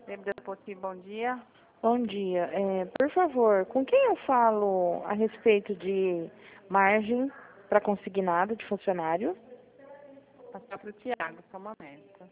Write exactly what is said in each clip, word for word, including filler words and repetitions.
Depois, bom dia. Bom dia. É, por favor, com quem eu falo a respeito de margem para consignado de funcionário? Passar para o Tiago, só um momento.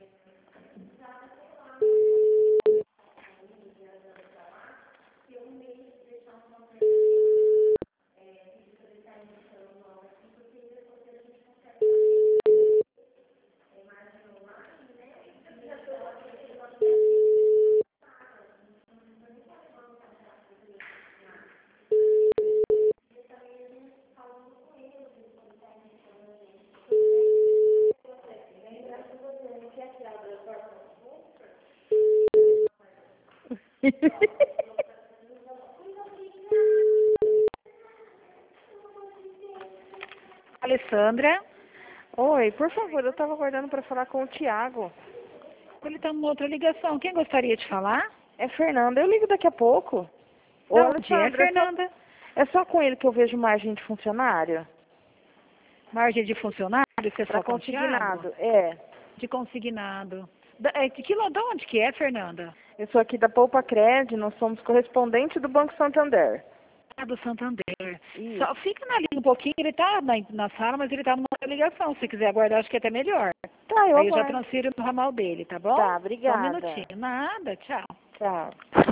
Alessandra, Oi, por favor, eu estava aguardando para falar com o Tiago. ele está numa outra ligação. Quem gostaria de falar? É Fernanda, eu ligo daqui a pouco. Ô, Bom dia, Alessandra, é só, Fernanda. é só com ele que eu vejo margem de funcionário? Margem de funcionário, você é Para só com o Thiago? consignado, é. De consignado. Da, é, de que de onde que é, Fernanda? Eu sou aqui da Poupa Cred, nós somos correspondente do Banco Santander. Ah, do Santander. Isso. Só fica na linha um pouquinho, ele está na, na sala, mas ele está numa outra ligação. Se quiser aguardar, acho que é até melhor. Tá, eu Aí eu já aguardo. transfiro no ramal dele, tá bom? Tá, Só um obrigada. minutinho. Nada, tchau. Tchau.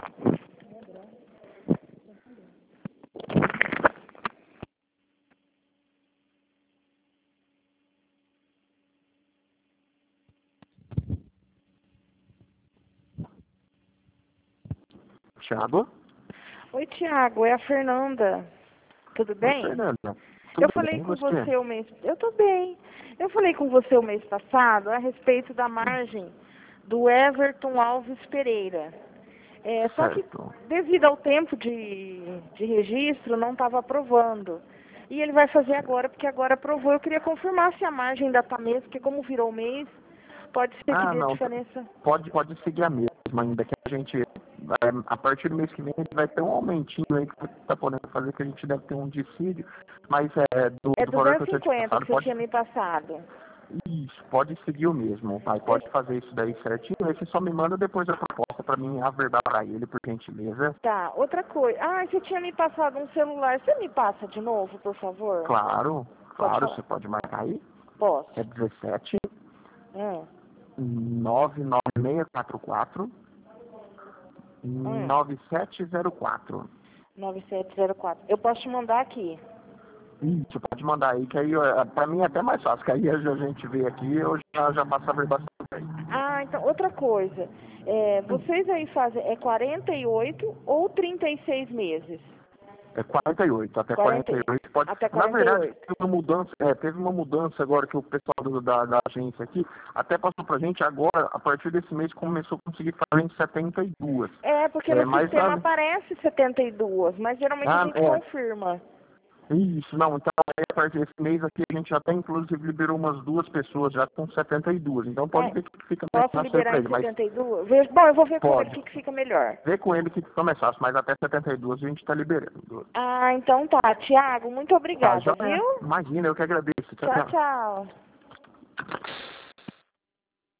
Thiago? Oi, Tiago, é a Fernanda. Tudo bem? Oi, Fernanda. Eu Tudo falei bem, com você? você o mês... Eu tô bem. Eu falei com você o mês passado a respeito da margem do Everton Alves Pereira. É, só que Certo. devido ao tempo de, de registro não estava aprovando. E ele vai fazer agora, porque agora aprovou. Eu queria confirmar se a margem ainda está mesmo, porque como virou mês, pode ser que Ah, dê não. diferença. Pode, pode seguir a mesma, ainda que a gente, é, a partir do mês que vem, a gente vai ter um aumentinho aí que tá podendo fazer, que a gente deve ter um dissídio, mas é do, É do valor que eu duzentos e tinha te cinquenta passado, que você pode, tinha me passado. isso, pode seguir o mesmo, pai, pode fazer isso daí certinho, aí você só me manda depois a proposta pra mim averbar pra ele, por gentileza. Tá, outra coisa. Ah, você tinha me passado um celular. Você me passa de novo, por favor? Claro, Pode claro, falar. você pode marcar aí, Posso. é dezessete, Hum, nove nove seis quatro quatro, hum. nove sete zero quatro. nove sete zero quatro. Eu posso te mandar aqui. Isso, pode mandar aí, que aí eh, pra mim é até mais fácil, que aí a gente vê aqui eu já, já passo a ver bastante aí. Ah, então, outra coisa. É, vocês aí fazem, é quarenta e oito ou trinta e seis meses? É quarenta e oito, até quarenta, quarenta e oito pode. até Na quarenta e verdade, oito. teve uma mudança, é, teve uma mudança agora que o pessoal do- da, da agência aqui até passou pra gente agora, a partir desse mês começou a conseguir fazer em setenta e dois. É, porque É, no mas sistema a- aparece setenta e dois, mas geralmente a Ah, gente é. confirma. Isso, não, então aí, a partir desse mês aqui a gente já até inclusive liberou umas duas pessoas já com setenta e dois, então pode É, ver que fica mais posso fácil aí liberar pra em ele, mas setenta e dois? Vejo- Bom, eu vou ver com ele o pode. que que fica melhor. Vê com ele que fica mais fácil, mas até setenta e dois a gente tá liberando. Ah, então tá. Tiago, muito Tá, obrigada, joia? viu? Imagina, eu que agradeço. Tchau, Tchau, tchau. tchau.